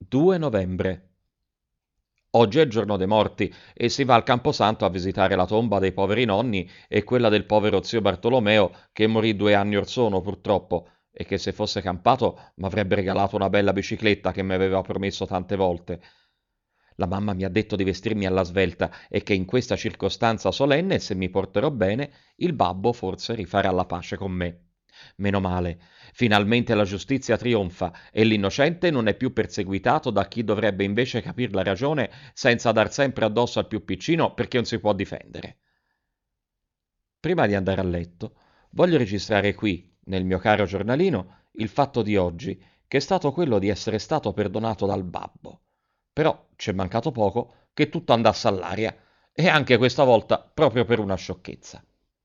2 novembre. Oggi è il giorno dei morti e si va al Camposanto a visitare la tomba dei poveri nonni e quella del povero zio Bartolomeo che morì 2 anni or sono purtroppo e che se fosse campato mi avrebbe regalato una bella bicicletta che mi aveva promesso tante volte. La mamma mi ha detto di vestirmi alla svelta e che in questa circostanza solenne, se mi porterò bene, il babbo forse rifarà la pace con me. Meno male, finalmente la giustizia trionfa e l'innocente non è più perseguitato da chi dovrebbe invece capir la ragione senza dar sempre addosso al più piccino perché non si può difendere. Prima di andare a letto, voglio registrare qui, nel mio caro giornalino, il fatto di oggi, che è stato quello di essere stato perdonato dal babbo. Però c'è mancato poco che tutto andasse all'aria, e anche questa volta proprio per una sciocchezza.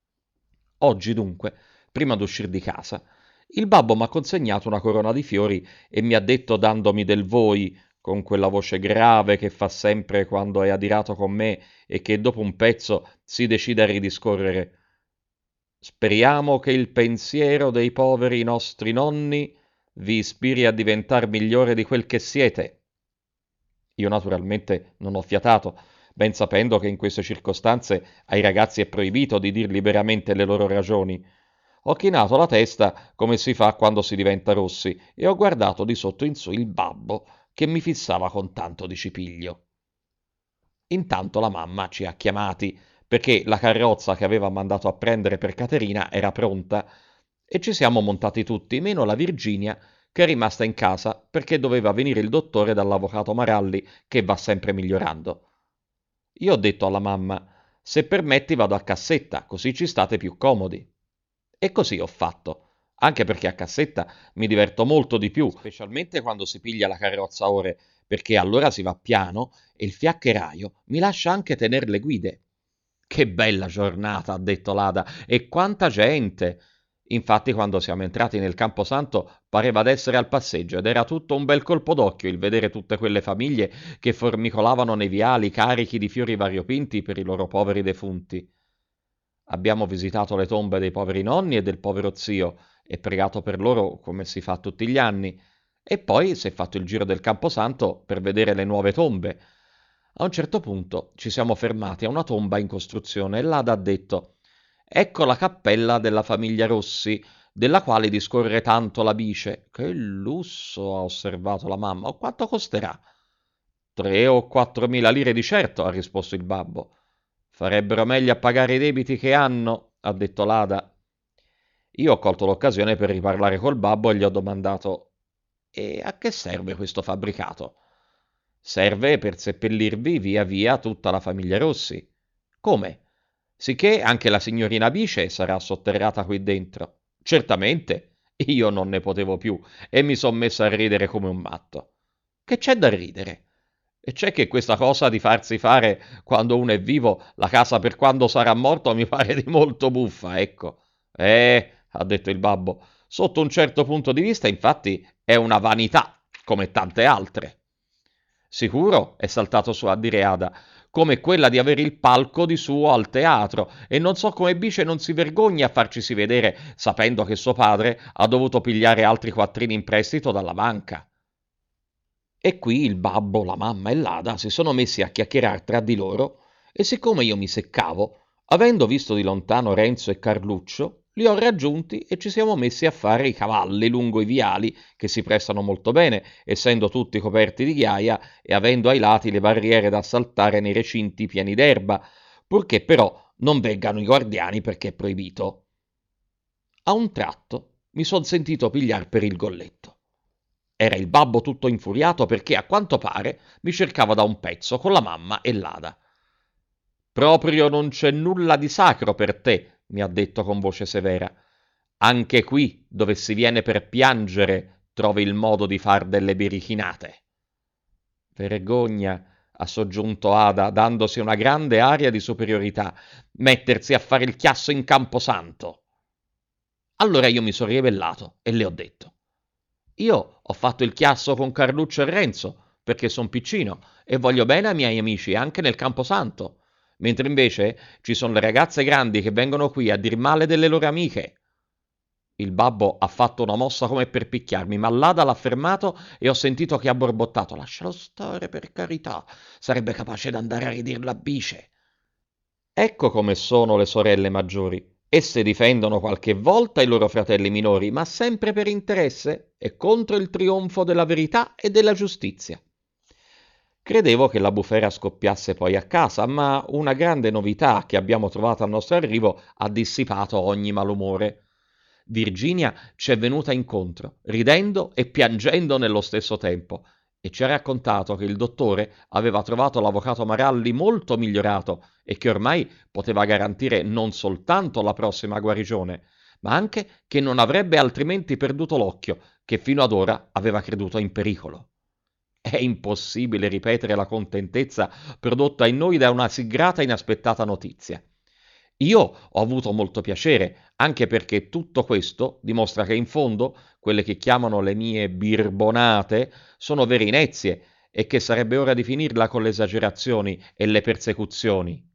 Oggi dunque, prima d'uscir di casa, il babbo m'ha consegnato una corona di fiori e mi ha detto dandomi del voi, con quella voce grave che fa sempre quando è adirato con me e che dopo un pezzo si decide a ridiscorrere. Speriamo che il pensiero dei poveri nostri nonni vi ispiri a diventar migliore di quel che siete. Io naturalmente non ho fiatato, ben sapendo che in queste circostanze ai ragazzi è proibito di dir liberamente le loro ragioni. Ho chinato la testa come si fa quando si diventa rossi e ho guardato di sotto in su il babbo che mi fissava con tanto di cipiglio. Intanto la mamma ci ha chiamati perché la carrozza che aveva mandato a prendere per Caterina era pronta e ci siamo montati tutti, meno la Virginia che è rimasta in casa perché doveva venire il dottore dall'avvocato Maralli che va sempre migliorando. Io ho detto alla mamma, se permetti vado a cassetta, così ci state più comodi. E così ho fatto, anche perché a cassetta mi diverto molto di più, specialmente quando si piglia la carrozza a ore, perché allora si va piano e il fiaccheraio mi lascia anche tener le guide. Che bella giornata, ha detto l'Ada, e quanta gente! Infatti, quando siamo entrati nel Camposanto, pareva d'essere al passeggio ed era tutto un bel colpo d'occhio il vedere tutte quelle famiglie che formicolavano nei viali carichi di fiori variopinti per i loro poveri defunti. Abbiamo visitato le tombe dei poveri nonni e del povero zio e pregato per loro come si fa tutti gli anni, e poi si è fatto il giro del Camposanto per vedere le nuove tombe. A un certo punto ci siamo fermati a una tomba in costruzione e l'Ada ha detto «Ecco la cappella della famiglia Rossi, della quale discorre tanto la bice». «Che lusso», ha osservato la mamma. «O quanto costerà?» «3 o 4.000 lire di certo», ha risposto il babbo. «Farebbero meglio a pagare i debiti che hanno», ha detto l'Ada. Io ho colto l'occasione per riparlare col babbo e gli ho domandato «E a che serve questo fabbricato?» «Serve per seppellirvi via via tutta la famiglia Rossi». «Come?» «Sicché anche la signorina Bice sarà sotterrata qui dentro». «Certamente». Io non ne potevo più e mi son messo a ridere come un matto. Che c'è da ridere? E c'è che questa cosa di farsi fare quando uno è vivo la casa per quando sarà morto mi pare di molto buffa, ecco. Ha detto il babbo, sotto un certo punto di vista, infatti, è una vanità, come tante altre. Sicuro, è saltato su a dire Ada, come quella di avere il palco di suo al teatro, e non so come Bice non si vergogni a farcisi vedere, sapendo che suo padre ha dovuto pigliare altri quattrini in prestito dalla banca. E qui il babbo, la mamma e l'Ada si sono messi a chiacchierar tra di loro e siccome io mi seccavo, avendo visto di lontano Renzo e Carluccio, li ho raggiunti e ci siamo messi a fare i cavalli lungo i viali che si prestano molto bene, essendo tutti coperti di ghiaia e avendo ai lati le barriere da saltare nei recinti pieni d'erba, purché però non veggano i guardiani perché è proibito. A un tratto mi son sentito pigliar per il golletto. Era il babbo tutto infuriato perché, a quanto pare, mi cercava da un pezzo con la mamma e l'Ada. «Proprio non c'è nulla di sacro per te», mi ha detto con voce severa. «Anche qui, dove si viene per piangere, trovi il modo di far delle birichinate». «Vergogna», ha soggiunto Ada, dandosi una grande aria di superiorità, «mettersi a fare il chiasso in Camposanto». Allora io mi sono ribellato e le ho detto io ho fatto il chiasso con Carluccio e Renzo, perché son piccino e voglio bene ai miei amici anche nel Camposanto, mentre invece ci sono le ragazze grandi che vengono qui a dir male delle loro amiche. Il babbo ha fatto una mossa come per picchiarmi, ma l'Ada l'ha fermato e ho sentito che ha borbottato: lascialo stare, per carità, sarebbe capace d'andare a ridir la bice. Ecco come sono le sorelle maggiori. Esse difendono qualche volta i loro fratelli minori, ma sempre per interesse e contro il trionfo della verità e della giustizia. Credevo che la bufera scoppiasse poi a casa, ma una grande novità che abbiamo trovato al nostro arrivo ha dissipato ogni malumore. Virginia ci è venuta incontro, ridendo e piangendo nello stesso tempo, e ci ha raccontato che il dottore aveva trovato l'avvocato Maralli molto migliorato e che ormai poteva garantire non soltanto la prossima guarigione, ma anche che non avrebbe altrimenti perduto l'occhio, che fino ad ora aveva creduto in pericolo. È impossibile ripetere la contentezza prodotta in noi da una sì grata e inaspettata notizia. Io ho avuto molto piacere, anche perché tutto questo dimostra che in fondo quelle che chiamano le mie birbonate sono vere inezie e che sarebbe ora di finirla con le esagerazioni e le persecuzioni.